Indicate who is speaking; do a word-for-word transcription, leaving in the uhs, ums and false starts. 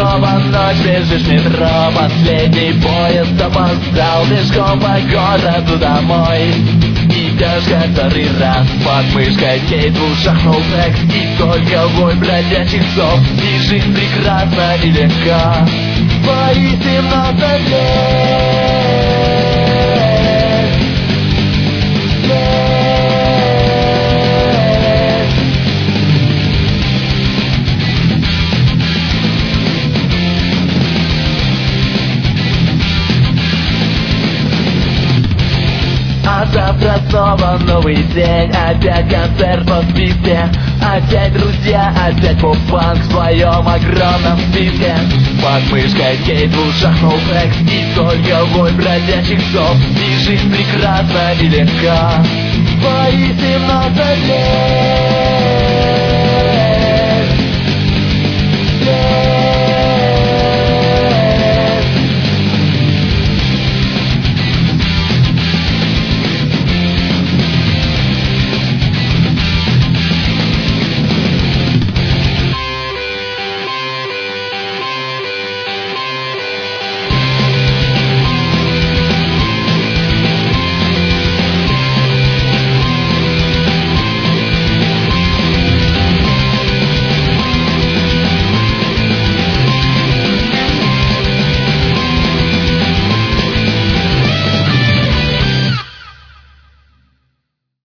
Speaker 1: снова ночь, бежишь в метро, последний поезд опоздал, пешком по городу домой. Идешь который раз, под мышкой кейт, в ушах ноутек, и только вой бродячих псов. И жизнь прекрасна и легка, твои семнадцать лет. А завтра снова новый день, опять концерт по списке, опять друзья, опять поп-панк в своем огромном списке. Под мышкой кейт, в ушах ноутек, и только вой бродячих псов. И жизнь прекрасна и легка, твои семнадцать